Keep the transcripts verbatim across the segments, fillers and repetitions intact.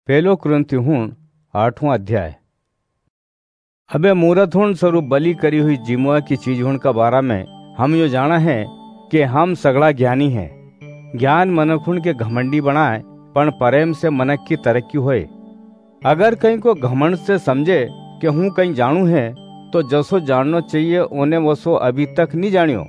पहलो कुरिन्थियों आठवां अध्याय। अबे मूरतहुण स्वरूप बलि करी हुई जिमुआ की चीजहुण का बारा में हम यो जाना है कि हम सगड़ा ज्ञानी हैं। ज्ञान मनखुण के घमंडी बनाए, पण प्रेम से मनक की तरक्की होए। अगर कहीं को घमंड से समझे कि हूँ कहीं जानू है, तो जसो जानना चाहिए ओने वसो अभी तक नहीं जानियो।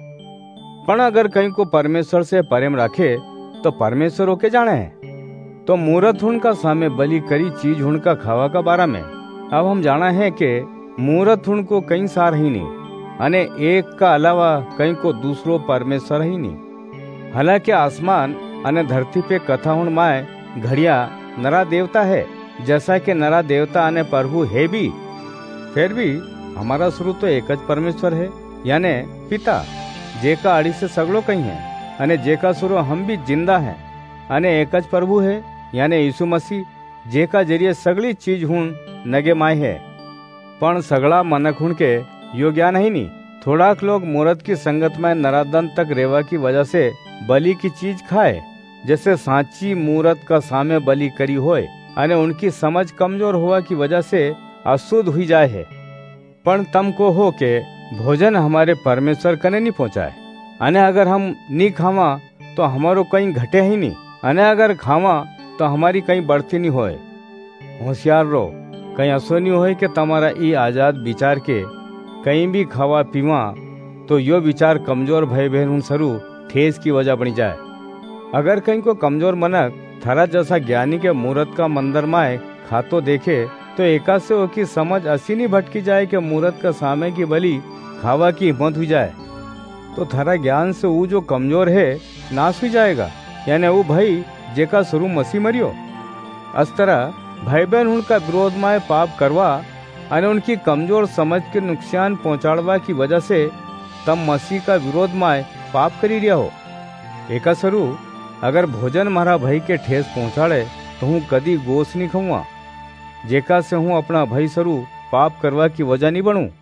पण अगर कहीं को परमेश्वर से प्रेम रखे तो परमेश्वर होके जाने है। तो मूरतहुण का सामे बलि करी चीज हुण का खावा का बारा में अब हम जाना है कि मूरतहुण को कहीं सार ही नहीं, अने एक का अलावा कहीं को दूसरो परमेश्वर ही नहीं। हालांकि आसमान अने धरती पे कथाहुण माय घड़िया नरा देवता है, जैसा कि नरा देवता अने प्रभु है भी, फिर भी हमारा शुरू तो एक ज परमेश्वर है, यानी पिता, जेका आड़ी से सगड़ो कहीं है, अने जेका शुरू हम भी जिंदा हैं, अने एक ज प्रभु है, यानी यीशु मसीह, जेका जरिए सगली चीज हुण नगे माय है। पण सगड़ा मनक हुण के यो ज्ञान ही नहीं। थोड़ाक लोग मूरत की संगत में नरादन तक रेवा की वजह से बलि की चीज खाए, जैसे सांची मूरत का सामे बलि करी होए, अने उनकी समझ कमजोर हुआ की वजह से अशुद्ध हुई जाए है। पण तम को हो के भोजन हमारे परमेश्वर कने नहीं पहुंचाए, अने अगर हम नहीं खावा तो हमारो कहीं घटे ही नहीं, अने अगर खावा तो हमारी कहीं बढ़ती नहीं होए। होशियार रहो, कहीं ऐसो नहीं होए कि तुम्हारा ये आजाद विचार के कहीं भी खावा पीवा तो यो विचार कमजोर भय बहन सरू ठेस की वजह बनी जाए। अगर कहीं को कमजोर मनक थारा जैसा ज्ञानी के मूरत का मंदिर माए खातो देखे तो एका से ओकी समझ ऐसी नहीं भटकी जाए कि मूरत का सामे की बलि खावा की हिम्मत हुई जाए, तो थारा ज्ञान से वो जो कमजोर है नाश हुई जाएगा, यानी वो भाई जेका शुरू मसीह मरियो। इस तरह भाई बहन उनका विरोध में पाप करवा अने उनकी कमजोर समझ के नुकसान पहुंचाड़वा की वजह से तम मसीह का विरोध में पाप करी रिया हो। एका सरू अगर भोजन मारा भाई के ठेस पहुंचाड़े तो हूँ कदी गोश नहीं खाऊंगा, जेका से हूँ अपना भाई सरू पाप करवा की वजह नहीं बनूं।